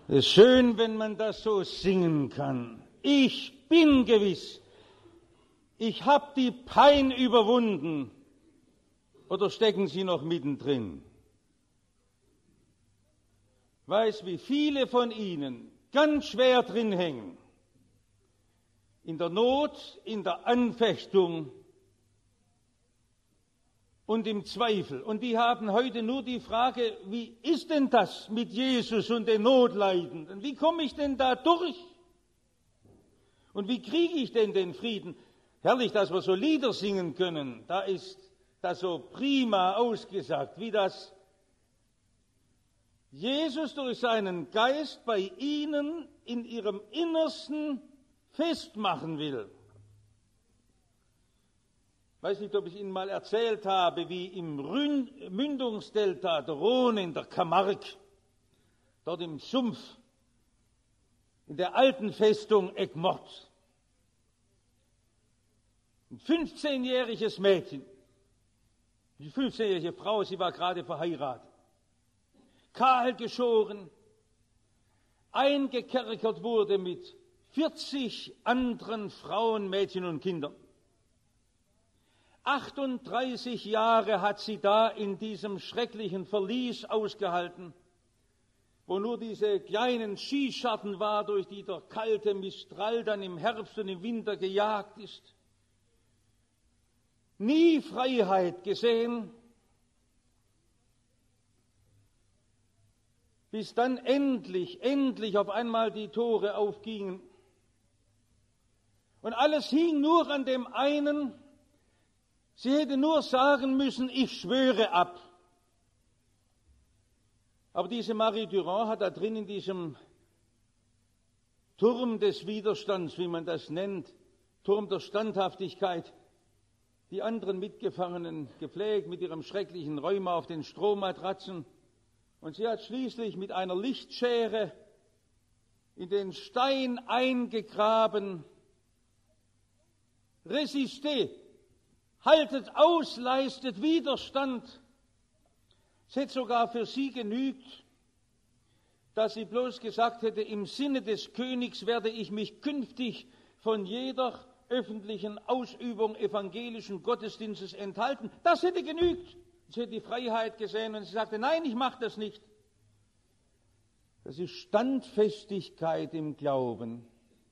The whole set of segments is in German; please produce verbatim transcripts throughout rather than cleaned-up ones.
Es ist schön, wenn man das so singen kann. Ich bin gewiss, ich habe die Pein überwunden. Oder stecken Sie noch mittendrin? Weiß, wie viele von Ihnen ganz schwer drin hängen. In der Not, in der Anfechtung und im Zweifel. Und die haben heute nur die Frage, wie ist denn das mit Jesus und den Notleidenden? Wie komme ich denn da durch? Und wie kriege ich denn den Frieden? Herrlich, dass wir so Lieder singen können. Da ist das so prima ausgesagt, wie das Jesus durch seinen Geist bei ihnen in ihrem Innersten festmachen will. Ich weiß nicht, ob ich Ihnen mal erzählt habe, wie im Mündungsdelta der Rhone in der Camargue, dort im Sumpf, in der alten Festung Egmont, ein fünfzehnjähriges Mädchen, die fünfzehnjährige Frau, sie war gerade verheiratet, kahl geschoren, eingekerkert wurde mit vierzig anderen Frauen, Mädchen und Kindern. achtunddreißig Jahre hat sie da in diesem schrecklichen Verlies ausgehalten, wo nur diese kleinen Skischatten war, durch die der kalte Mistral dann im Herbst und im Winter gejagt ist. Nie Freiheit gesehen, bis dann endlich, endlich auf einmal die Tore aufgingen. Und alles hing nur an dem einen. Sie hätte nur sagen müssen, ich schwöre ab. Aber diese Marie Durand hat da drin in diesem Turm des Widerstands, wie man das nennt, Turm der Standhaftigkeit, die anderen Mitgefangenen gepflegt mit ihrem schrecklichen Rheuma auf den Strohmatratzen. Und sie hat schließlich mit einer Lichtschere in den Stein eingegraben, resisté, haltet aus, leistet Widerstand. Es hätte sogar für sie genügt, dass sie bloß gesagt hätte, im Sinne des Königs werde ich mich künftig von jeder öffentlichen Ausübung evangelischen Gottesdienstes enthalten. Das hätte genügt. Sie hätte die Freiheit gesehen und sie sagte, nein, ich mache das nicht. Das ist Standfestigkeit im Glauben.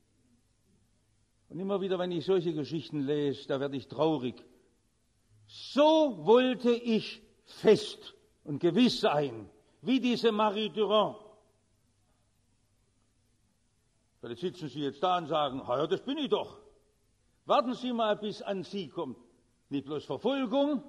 Und immer wieder, wenn ich solche Geschichten lese, da werde ich traurig. So wollte ich fest und gewiss sein, wie diese Marie Durand. Vielleicht sitzen Sie jetzt da und sagen, ja, das bin ich doch. Warten Sie mal, bis an Sie kommt. Nicht bloß Verfolgung.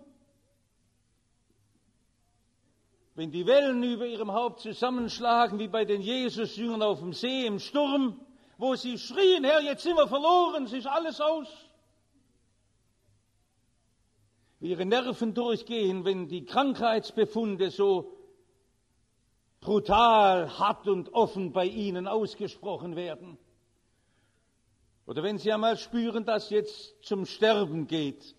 Wenn die Wellen über Ihrem Haupt zusammenschlagen, wie bei den Jesus-Jüngern auf dem See im Sturm, wo sie schrien, Herr, jetzt sind wir verloren, es ist alles aus. Wie ihre Nerven durchgehen, wenn die Krankheitsbefunde so brutal, hart und offen bei ihnen ausgesprochen werden. Oder wenn sie einmal spüren, dass jetzt zum Sterben geht.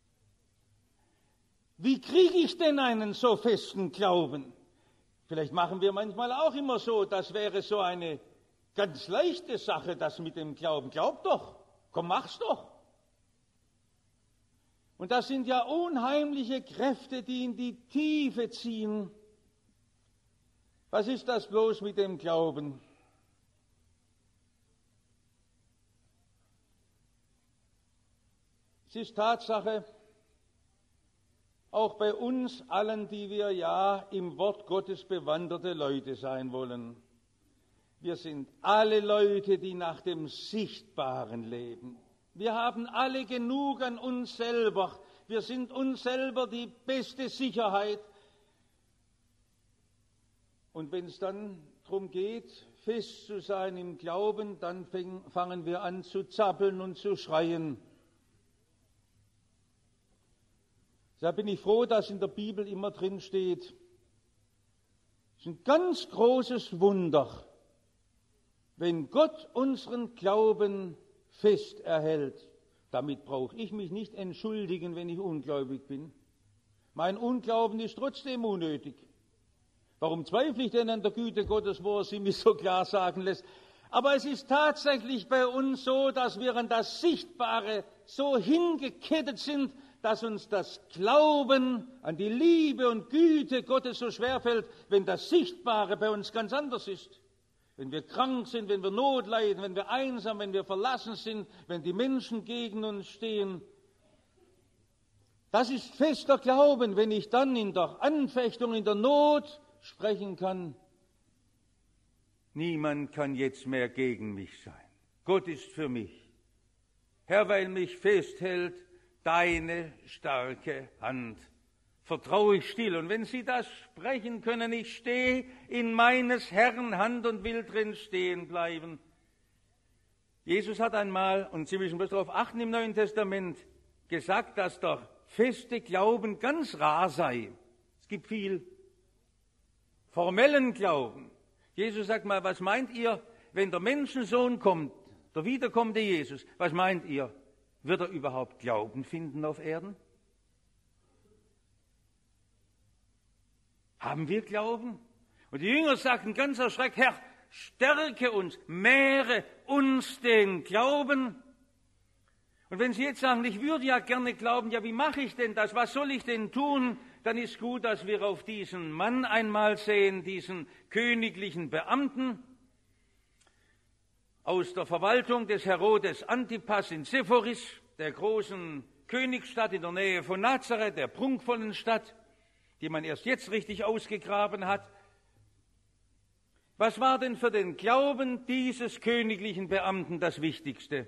Wie kriege ich denn einen so festen Glauben? Vielleicht machen wir manchmal auch immer so, das wäre so eine ganz leichte Sache, das mit dem Glauben. Glaub doch, komm, mach's doch. Und das sind ja unheimliche Kräfte, die in die Tiefe ziehen. Was ist das bloß mit dem Glauben? Es ist Tatsache, auch bei uns allen, die wir ja im Wort Gottes bewanderte Leute sein wollen. Wir sind alle Leute, die nach dem Sichtbaren leben. Wir haben alle genug an uns selber. Wir sind uns selber die beste Sicherheit. Und wenn es dann darum geht, fest zu sein im Glauben, dann fangen wir an zu zappeln und zu schreien. Da bin ich froh, dass in der Bibel immer drin steht, es ist ein ganz großes Wunder, wenn Gott unseren Glauben fest erhält. Damit brauche ich mich nicht entschuldigen, wenn ich ungläubig bin. Mein Unglauben ist trotzdem unnötig, Warum zweifle ich denn an der Güte Gottes, wo er sie mir so klar sagen lässt? Aber es ist tatsächlich bei uns so, dass wir an das Sichtbare so hingekettet sind, dass uns das Glauben an die Liebe und Güte Gottes so schwerfällt, wenn das Sichtbare bei uns ganz anders ist. Wenn wir krank sind, wenn wir Not leiden, wenn wir einsam, wenn wir verlassen sind, wenn die Menschen gegen uns stehen. Das ist fester Glauben, wenn ich dann in der Anfechtung, in der Not sprechen kann. Niemand kann jetzt mehr gegen mich sein. Gott ist für mich. Herr, weil mich festhält deine starke Hand. Vertraue ich still. Und wenn Sie das sprechen können, ich stehe in meines Herrn Hand und will drin stehen bleiben. Jesus hat einmal, und Sie müssen bloß darauf achten im Neuen Testament, gesagt, dass der feste Glauben ganz rar sei. Es gibt viel formellen Glauben. Jesus sagt mal, was meint ihr, wenn der Menschensohn kommt, der wiederkommende Jesus, was meint ihr, wird er überhaupt Glauben finden auf Erden? Haben wir Glauben? Und die Jünger sagten ganz erschreckt, Herr, stärke uns, mehre uns den Glauben. Und wenn Sie jetzt sagen, ich würde ja gerne glauben, ja, wie mache ich denn das, was soll ich denn tun? Dann ist gut, dass wir auf diesen Mann einmal sehen, diesen königlichen Beamten aus der Verwaltung des Herodes Antipas in Sephoris, der großen Königsstadt in der Nähe von Nazareth, der prunkvollen Stadt, die man erst jetzt richtig ausgegraben hat. Was war denn für den Glauben dieses königlichen Beamten das Wichtigste?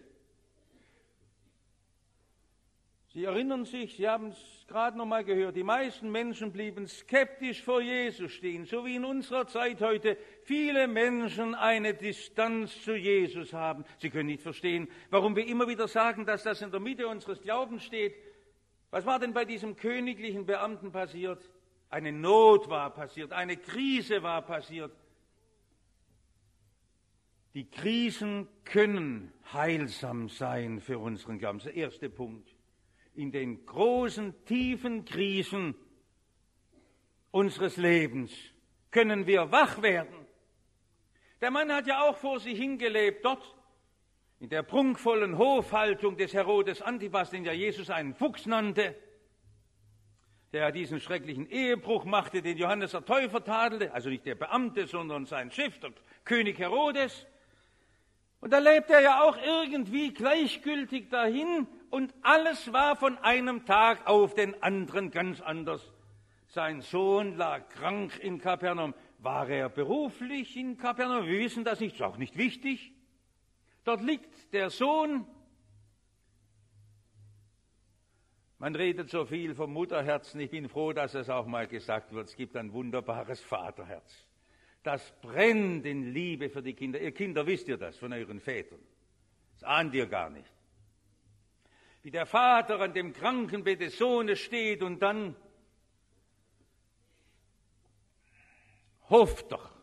Sie erinnern sich, Sie haben es gerade noch mal gehört, die meisten Menschen blieben skeptisch vor Jesus stehen, so wie in unserer Zeit heute viele Menschen eine Distanz zu Jesus haben. Sie können nicht verstehen, warum wir immer wieder sagen, dass das in der Mitte unseres Glaubens steht. Was war denn bei diesem königlichen Beamten passiert? Eine Not war passiert, eine Krise war passiert. Die Krisen können heilsam sein für unseren Glauben. Das ist der erste Punkt. In den großen, tiefen Krisen unseres Lebens können wir wach werden. Der Mann hat ja auch vor sich hingelebt, dort in der prunkvollen Hofhaltung des Herodes Antipas, den ja Jesus einen Fuchs nannte, der diesen schrecklichen Ehebruch machte, den Johannes der Täufer tadelte, also nicht der Beamte, sondern sein Chef, der König Herodes. Und da lebte er ja auch irgendwie gleichgültig dahin und alles war von einem Tag auf den anderen ganz anders. Sein Sohn lag krank in Kapernaum. War er beruflich in Kapernaum? Wir wissen das nicht, ist auch nicht wichtig. Dort liegt der Sohn. Man redet so viel vom Mutterherzen. Ich bin froh, dass es auch mal gesagt wird. Es gibt ein wunderbares Vaterherz. Das brennt in Liebe für die Kinder. Ihr Kinder wisst ihr das von euren Vätern. Das ahnt ihr gar nicht. Wie der Vater an dem Krankenbett des Sohnes steht und dann hofft doch.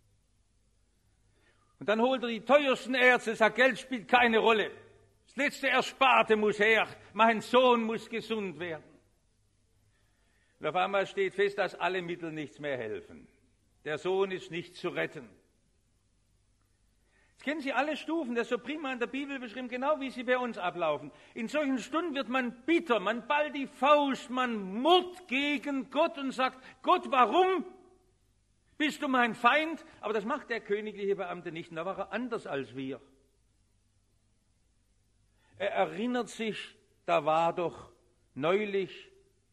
Und dann holt er die teuersten Ärzte, sagt, Geld spielt keine Rolle. Das letzte Ersparte muss her. Mein Sohn muss gesund werden. Und auf einmal steht fest, dass alle Mittel nichts mehr helfen. Der Sohn ist nicht zu retten. Jetzt kennen Sie alle Stufen, das ist so prima in der Bibel beschrieben, genau wie sie bei uns ablaufen. In solchen Stunden wird man bitter, man ballt die Faust, man murrt gegen Gott und sagt, Gott, warum bist du mein Feind? Aber das macht der königliche Beamte nicht, und da war er anders als wir. Er erinnert sich, da war doch neulich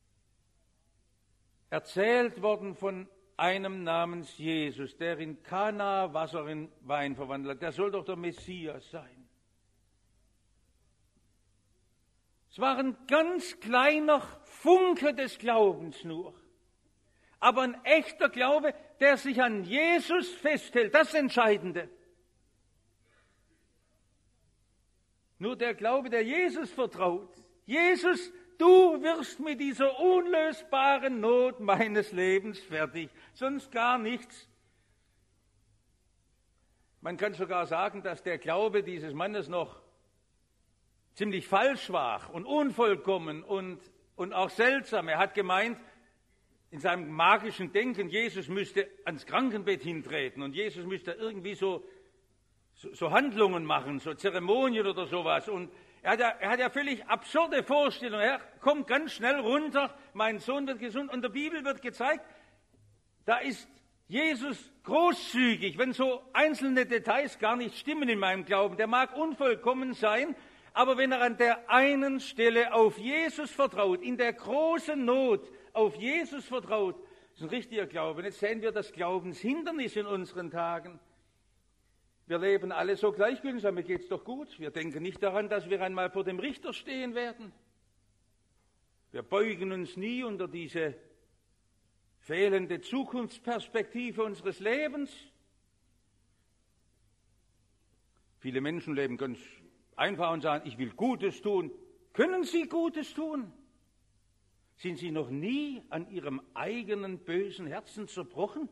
erzählt worden von einem namens Jesus, der in Kana Wasser in Wein verwandelt hat. Der soll doch der Messias sein. Es war ein ganz kleiner Funke des Glaubens nur. Aber ein echter Glaube, der sich an Jesus festhält, das Entscheidende. Nur der Glaube, der Jesus vertraut. Jesus, du wirst mit dieser unlösbaren Not meines Lebens fertig, sonst gar nichts. Man kann sogar sagen, dass der Glaube dieses Mannes noch ziemlich falsch war und unvollkommen und, und auch seltsam. Er hat gemeint, in seinem magischen Denken, Jesus müsste ans Krankenbett hintreten und Jesus müsste irgendwie so, so, so Handlungen machen, so Zeremonien oder sowas. Und er hat, ja, er hat ja völlig absurde Vorstellungen. Er kommt ganz schnell runter, mein Sohn wird gesund. Und der Bibel wird gezeigt, da ist Jesus großzügig, wenn so einzelne Details gar nicht stimmen in meinem Glauben. Der mag unvollkommen sein, aber wenn er an der einen Stelle auf Jesus vertraut, in der großen Not auf Jesus vertraut, ist ein richtiger Glaube. Und jetzt sehen wir das Glaubenshindernis in unseren Tagen. Wir leben alle so gleichgültig, mir geht's doch gut. Wir denken nicht daran, dass wir einmal vor dem Richter stehen werden. Wir beugen uns nie unter diese fehlende Zukunftsperspektive unseres Lebens. Viele Menschen leben ganz einfach und sagen, ich will Gutes tun. Können Sie Gutes tun? Sind Sie noch nie an Ihrem eigenen bösen Herzen zerbrochen?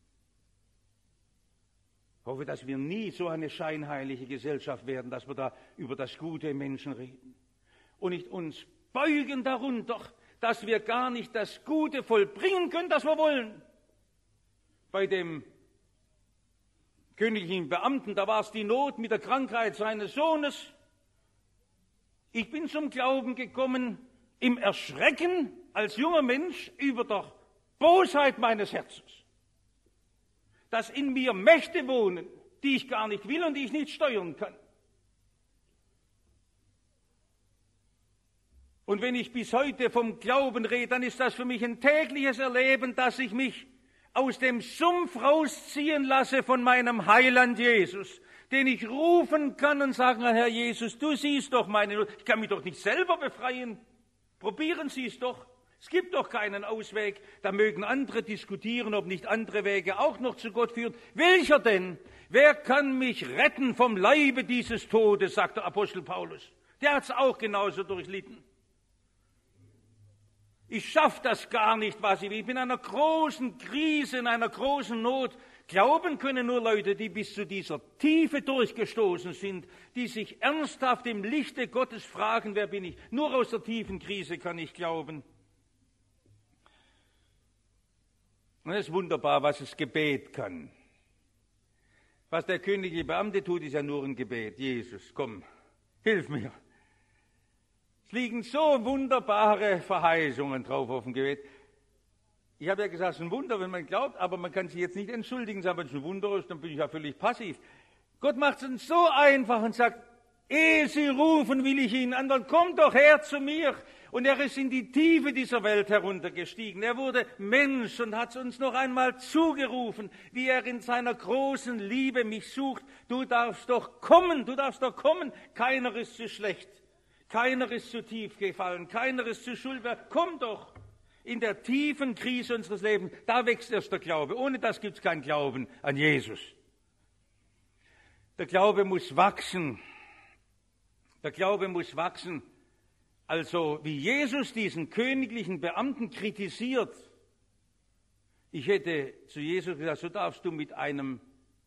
Ich hoffe, dass wir nie so eine scheinheilige Gesellschaft werden, dass wir da über das Gute im Menschen reden. Und nicht uns beugen darunter, dass wir gar nicht das Gute vollbringen können, das wir wollen. Bei dem königlichen Beamten, da war es die Not mit der Krankheit seines Sohnes. Ich bin zum Glauben gekommen, im Erschrecken als junger Mensch über der Bosheit meines Herzens, dass in mir Mächte wohnen, die ich gar nicht will und die ich nicht steuern kann. Und wenn ich bis heute vom Glauben rede, dann ist das für mich ein tägliches Erleben, dass ich mich aus dem Sumpf rausziehen lasse von meinem Heiland Jesus, den ich rufen kann und sagen kann, Herr Jesus, du siehst doch meine Not, ich kann mich doch nicht selber befreien. Probieren Sie es doch. Es gibt doch keinen Ausweg. Da mögen andere diskutieren, ob nicht andere Wege auch noch zu Gott führen. Welcher denn? Wer kann mich retten vom Leibe dieses Todes, sagt der Apostel Paulus. Der hat es auch genauso durchlitten. Ich schaffe das gar nicht, was ich will. Ich bin in einer großen Krise, in einer großen Not. Glauben können nur Leute, die bis zu dieser Tiefe durchgestoßen sind, die sich ernsthaft im Lichte Gottes fragen, wer bin ich? Nur aus der tiefen Krise kann ich glauben. Und es ist wunderbar, was das Gebet kann. Was der königliche Beamte tut, ist ja nur ein Gebet. Jesus, komm, hilf mir. Es liegen so wunderbare Verheißungen drauf auf dem Gebet. Ich habe ja gesagt, es ist ein Wunder, wenn man glaubt, aber man kann sich jetzt nicht entschuldigen, sagen, wenn es ein Wunder ist, dann bin ich ja völlig passiv. Gott macht es uns so einfach und sagt, ehe Sie rufen, will ich Ihnen anderen, kommt doch her zu mir. Und er ist in die Tiefe dieser Welt heruntergestiegen. Er wurde Mensch und hat uns noch einmal zugerufen, wie er in seiner großen Liebe mich sucht. Du darfst doch kommen, du darfst doch kommen. Keiner ist zu schlecht, keiner ist zu tief gefallen, keiner ist zu schuldbar. Komm doch. In der tiefen Krise unseres Lebens, da wächst erst der Glaube. Ohne das gibt es keinen Glauben an Jesus. Der Glaube muss wachsen. Der Glaube muss wachsen. Also wie Jesus diesen königlichen Beamten kritisiert. Ich hätte zu Jesus gesagt, so darfst du mit einem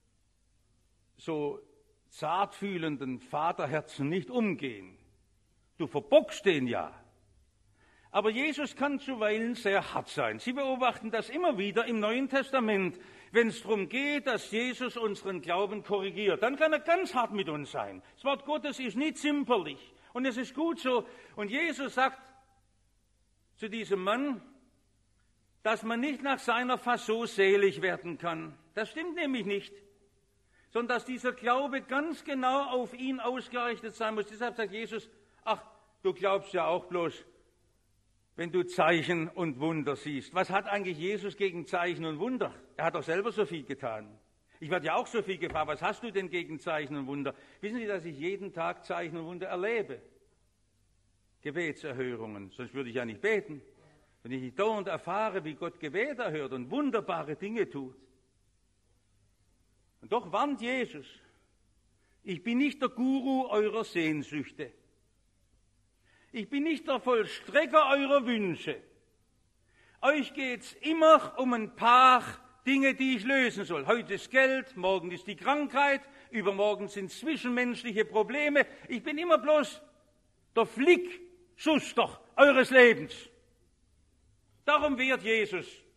so zartfühlenden Vaterherzen nicht umgehen. Du verbockst den ja. Aber Jesus kann zuweilen sehr hart sein. Sie beobachten das immer wieder im Neuen Testament. Wenn es darum geht, dass Jesus unseren Glauben korrigiert, dann kann er ganz hart mit uns sein. Das Wort Gottes ist nicht zimperlich. Und es ist gut so. Und Jesus sagt zu diesem Mann, dass man nicht nach seiner Fasson selig werden kann. Das stimmt nämlich nicht. Sondern dass dieser Glaube ganz genau auf ihn ausgerichtet sein muss. Deshalb sagt Jesus, ach, du glaubst ja auch bloß, wenn du Zeichen und Wunder siehst. Was hat eigentlich Jesus gegen Zeichen und Wunder? Er hat doch selber so viel getan. Ich werde ja auch so viel gefragt, was hast du denn gegen Zeichen und Wunder? Wissen Sie, dass ich jeden Tag Zeichen und Wunder erlebe? Gebetserhörungen, sonst würde ich ja nicht beten. Wenn ich nicht dauernd erfahre, wie Gott Gebet erhört und wunderbare Dinge tut. Und doch warnt Jesus, ich bin nicht der Guru eurer Sehnsüchte. Ich bin nicht der Vollstrecker eurer Wünsche. Euch geht's immer um ein paar Dinge, die ich lösen soll. Heute ist Geld, morgen ist die Krankheit, übermorgen sind zwischenmenschliche Probleme. Ich bin immer bloß der Flickschuster eures Lebens. Darum wehrt Jesus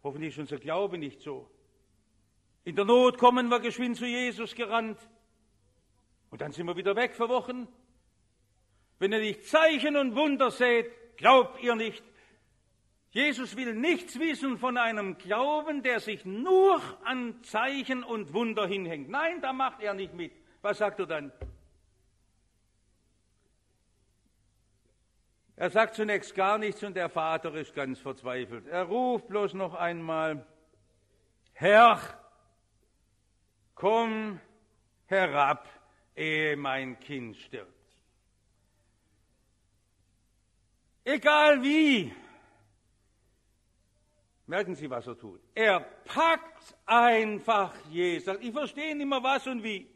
Hoffentlich ist unser Glaube nicht so. In der Not kommen wir geschwind zu Jesus gerannt. Und dann sind wir wieder weg für Wochen. Wenn ihr nicht Zeichen und Wunder seht, glaubt ihr nicht. Jesus will nichts wissen von einem Glauben, der sich nur an Zeichen und Wunder hinhängt. Nein, da macht er nicht mit. Was sagt er dann? Er sagt zunächst gar nichts und der Vater ist ganz verzweifelt. Er ruft bloß noch einmal, Herr, komm herab, ehe mein Kind stirbt. Egal wie, merken Sie, was er tut. Er packt einfach Jesus. Ich verstehe nicht mehr was und wie.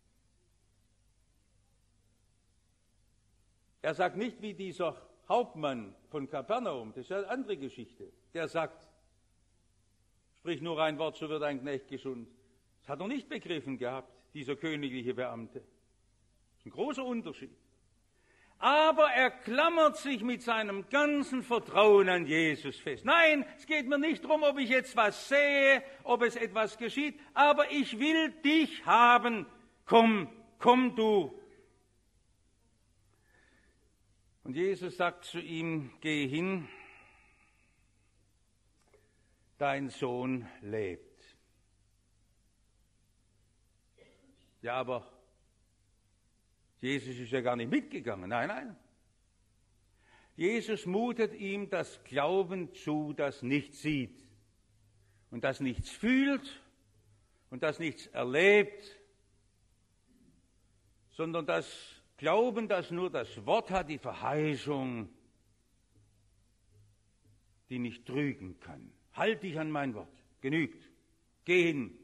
Er sagt nicht wie dieser Hauptmann von Kapernaum, das ist eine andere Geschichte. Der sagt, sprich nur ein Wort, so wird ein Knecht gesund. Das hat er nicht begriffen gehabt, dieser königliche Beamte. Das ist ein großer Unterschied. Aber er klammert sich mit seinem ganzen Vertrauen an Jesus fest. Nein, es geht mir nicht darum, ob ich jetzt was sehe, ob es etwas geschieht, aber ich will dich haben. Komm, komm du. Und Jesus sagt zu ihm, geh hin, dein Sohn lebt. Ja, aber Jesus ist ja gar nicht mitgegangen. Nein, nein. Jesus mutet ihm das Glauben zu, das nichts sieht und das nichts fühlt und das nichts erlebt, sondern das Glauben, das nur das Wort hat, die Verheißung, die nicht trügen kann. Halt dich an mein Wort, genügt, geh hin.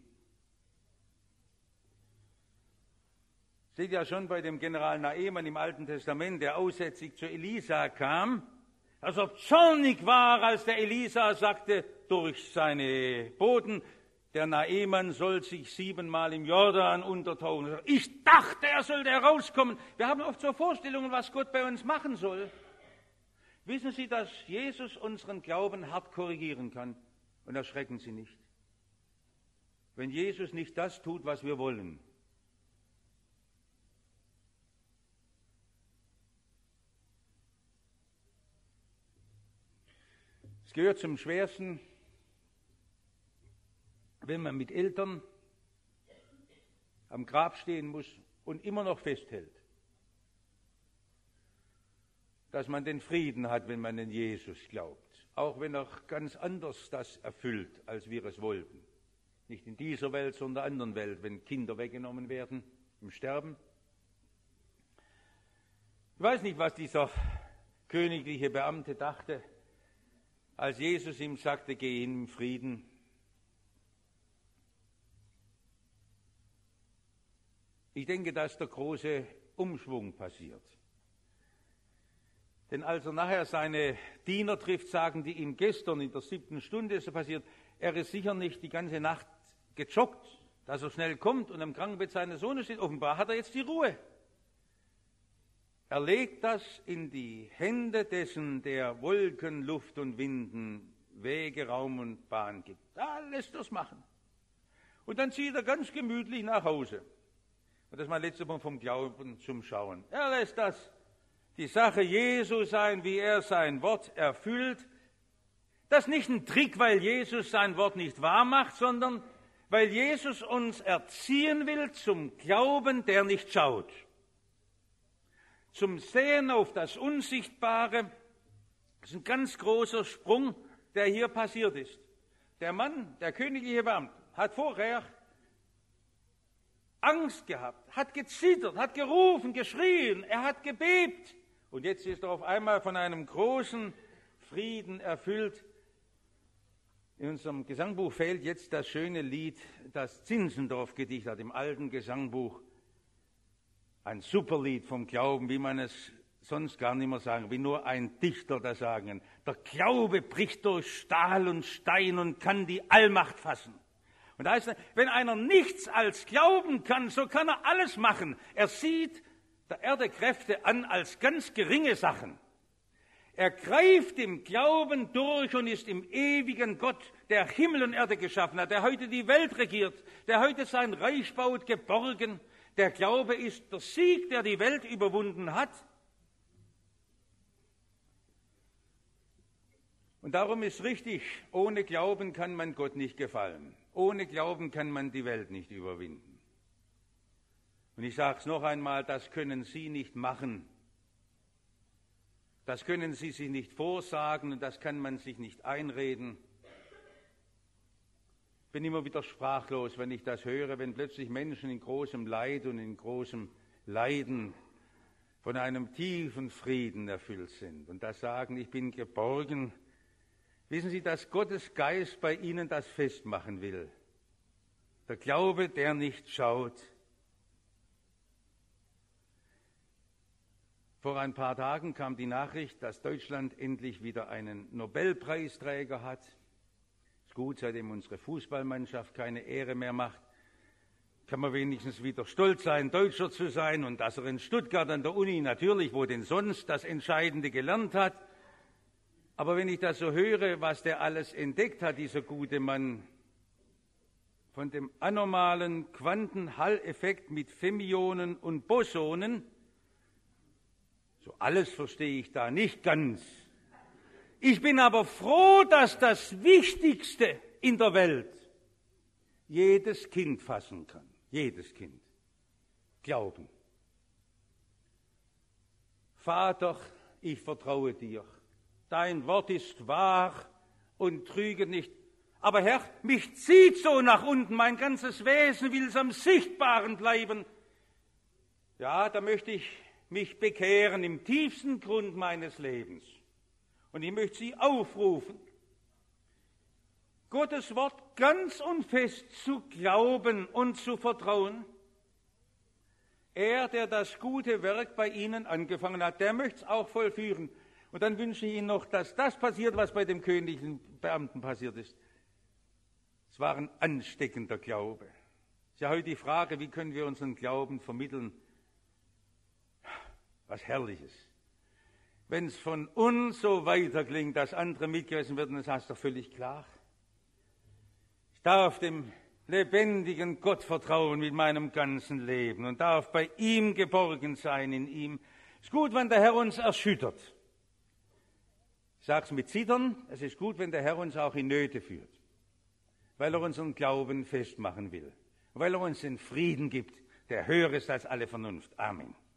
Seht ja schon bei dem General Naaman im Alten Testament, der aussätzig zu Elisa kam, als ob zornig war, als der Elisa sagte durch seine Boten, der Naaman soll sich siebenmal im Jordan untertauchen. Ich dachte, er sollte herauskommen. Wir haben oft so Vorstellungen, was Gott bei uns machen soll. Wissen Sie, dass Jesus unseren Glauben hart korrigieren kann? Und erschrecken Sie nicht. Wenn Jesus nicht das tut, was wir wollen, es gehört zum Schwersten, wenn man mit Eltern am Grab stehen muss und immer noch festhält, dass man den Frieden hat, wenn man an Jesus glaubt, auch wenn er ganz anders das erfüllt, als wir es wollten. Nicht in dieser Welt, sondern in der anderen Welt, wenn Kinder weggenommen werden im Sterben. Ich weiß nicht, was dieser königliche Beamte dachte, als Jesus ihm sagte, geh hin im Frieden. Ich denke, dass der große Umschwung passiert. Denn als er nachher seine Diener trifft, sagen die ihm gestern in der siebten Stunde ist so passiert, er ist sicher nicht die ganze Nacht gejoggt, dass er schnell kommt und am Krankenbett seines Sohnes steht. Offenbar hat er jetzt die Ruhe. Er legt das in die Hände dessen, der Wolken, Luft und Winden, Wege, Raum und Bahn gibt. Da lässt er es machen. Und dann zieht er ganz gemütlich nach Hause. Und das ist mein letzter Punkt vom Glauben zum Schauen. Er lässt das, die Sache Jesu sein, wie er sein Wort erfüllt. Das ist nicht ein Trick, weil Jesus sein Wort nicht wahr macht, sondern weil Jesus uns erziehen will zum Glauben, der nicht schaut. Zum Sehen auf das Unsichtbare. Das ist ein ganz großer Sprung, der hier passiert ist. Der Mann, der königliche Beamte, hat vorher Angst gehabt, hat gezittert, hat gerufen, geschrien, er hat gebebt. Und jetzt ist er auf einmal von einem großen Frieden erfüllt. In unserem Gesangbuch fehlt jetzt das schöne Lied, das Zinzendorf gedichtet hat, im alten Gesangbuch. Ein Superlied vom Glauben, wie man es sonst gar nicht mehr sagen, wie nur ein Dichter das sagen. Der Glaube bricht durch Stahl und Stein und kann die Allmacht fassen. Und da heißt es, wenn einer nichts als glauben kann, so kann er alles machen. Er sieht der Erde Kräfte an als ganz geringe Sachen. Er greift im Glauben durch und ist im ewigen Gott, der Himmel und Erde geschaffen hat, der heute die Welt regiert, der heute sein Reich baut, geborgen. Der Glaube ist der Sieg, der die Welt überwunden hat. Und darum ist richtig, ohne Glauben kann man Gott nicht gefallen. Ohne Glauben kann man die Welt nicht überwinden. Und ich sage es noch einmal, das können Sie nicht machen. Das können Sie sich nicht vorsagen und das kann man sich nicht einreden. Ich bin immer wieder sprachlos, wenn ich das höre, wenn plötzlich Menschen in großem Leid und in großem Leiden von einem tiefen Frieden erfüllt sind und das sagen, ich bin geborgen. Wissen Sie, dass Gottes Geist bei Ihnen das festmachen will. Der Glaube, der nicht schaut. Vor ein paar Tagen kam die Nachricht, dass Deutschland endlich wieder einen Nobelpreisträger hat. Ist gut, seitdem unsere Fußballmannschaft keine Ehre mehr macht, kann man wenigstens wieder stolz sein, Deutscher zu sein und dass er in Stuttgart an der Uni natürlich, wo denn sonst, das Entscheidende gelernt hat. Aber wenn ich das so höre, was der alles entdeckt hat, dieser gute Mann, von dem anormalen Quantenhall-Effekt mit Fermionen und Bosonen, so alles verstehe ich da nicht ganz. Ich bin aber froh, dass das Wichtigste in der Welt jedes Kind fassen kann. Jedes Kind. Glauben. Vater, ich vertraue dir. Dein Wort ist wahr und trüge nicht. Aber Herr, mich zieht so nach unten, mein ganzes Wesen will es am Sichtbaren bleiben. Ja, da möchte ich mich bekehren im tiefsten Grund meines Lebens. Und ich möchte Sie aufrufen, Gottes Wort ganz und fest zu glauben und zu vertrauen. Er, der das gute Werk bei Ihnen angefangen hat, der möchte es auch vollführen. Und dann wünsche ich Ihnen noch, dass das passiert, was bei dem königlichen Beamten passiert ist. Es war ein ansteckender Glaube. Es ist ja heute die Frage, wie können wir unseren Glauben vermitteln? Was Herrliches. Wenn es von uns so weiterklingt, dass andere mitgerissen werden, das ist doch völlig klar. Ich darf dem lebendigen Gott vertrauen mit meinem ganzen Leben und darf bei ihm geborgen sein, in ihm. Es ist gut, wenn der Herr uns erschüttert. Ich sage es mit Zittern, es ist gut, wenn der Herr uns auch in Nöte führt, weil er unseren Glauben festmachen will, weil er uns den Frieden gibt, der höher ist als alle Vernunft. Amen.